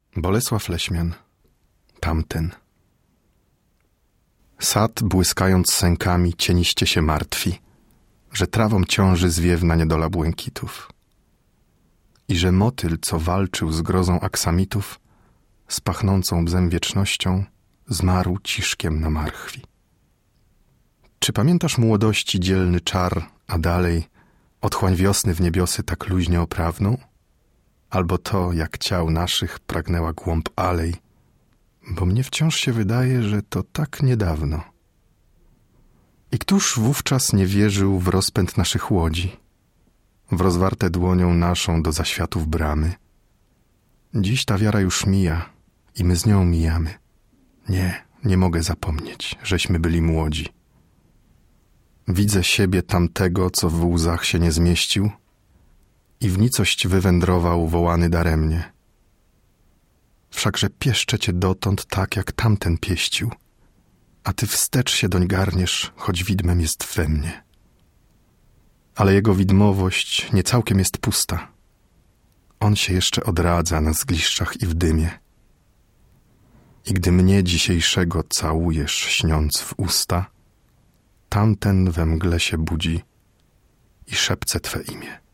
Bolesław Leśmian, tamten. Sad, błyskając sękami, cieniście się martwi, że trawą ciąży zwiewna niedola błękitów i że motyl, co walczył z grozą aksamitów, z pachnącą bzem wiecznością, zmarł ciszkiem na marchwi. Czy pamiętasz młodości dzielny czar, a dalej otchłań wiosny w niebiosy tak luźnie oprawną? Albo to, jak ciał naszych pragnęła głąb alej, bo mnie wciąż się wydaje, że to tak niedawno. I któż wówczas nie wierzył w rozpęd naszych łodzi, w rozwarte dłonią naszą do zaświatów bramy? Dziś ta wiara już mija i my z nią mijamy. Nie mogę zapomnieć, żeśmy byli młodzi. Widzę siebie tamtego, co w łzach się nie zmieścił i w nicość wywędrował wołany daremnie. Wszakże pieszczę cię dotąd tak, jak tamten pieścił, a ty wstecz się doń garniesz, choć widmem jest we mnie. Ale jego widmowość nie całkiem jest pusta. On się jeszcze odradza na zgliszczach i w dymie. I gdy mnie dzisiejszego całujesz, śniąc w usta, tamten we mgle się budzi i szepce twe imię.